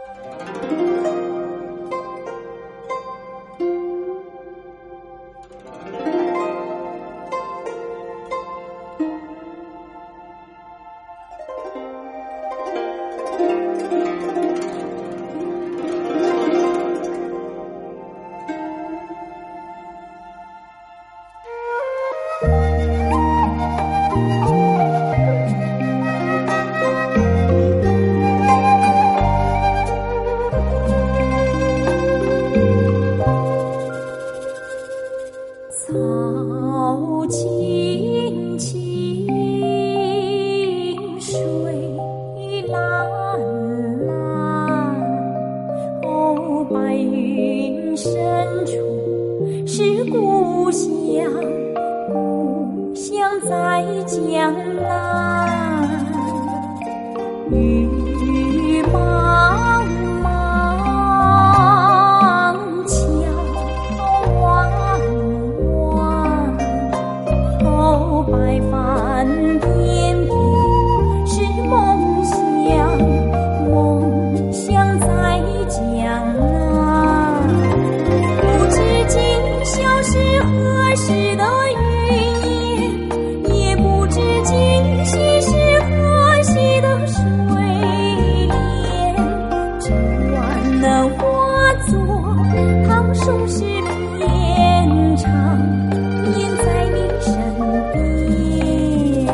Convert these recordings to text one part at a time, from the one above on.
草青青，水蓝蓝。哦，白云深处是故乡，故乡在江南。雨茫茫，桥弯弯。哦，白帆翩翩是梦想，梦想在江南。不知今宵是何时的云烟，也不知今夕是何夕的水莲。只愿能化作唐宋诗篇长，念在你身边。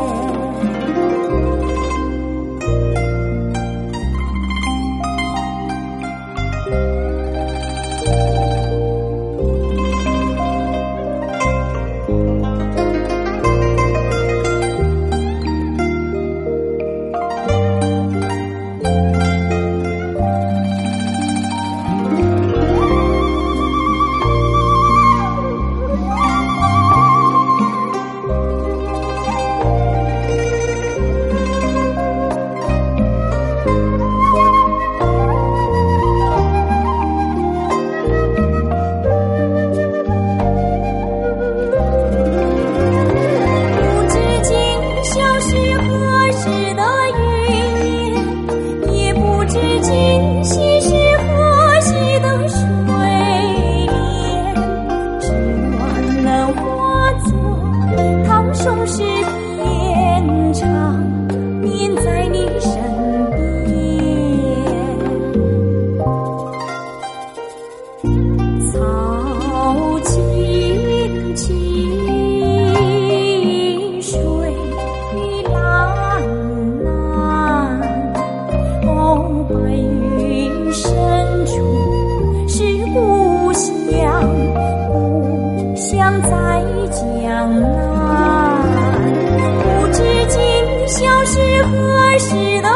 今夕是何夕的水莲，只愿能化作唐宋诗篇长，念在你身边。草青青，水蓝蓝。哦，白云深处是故乡，故乡在江南。不知今宵是何时的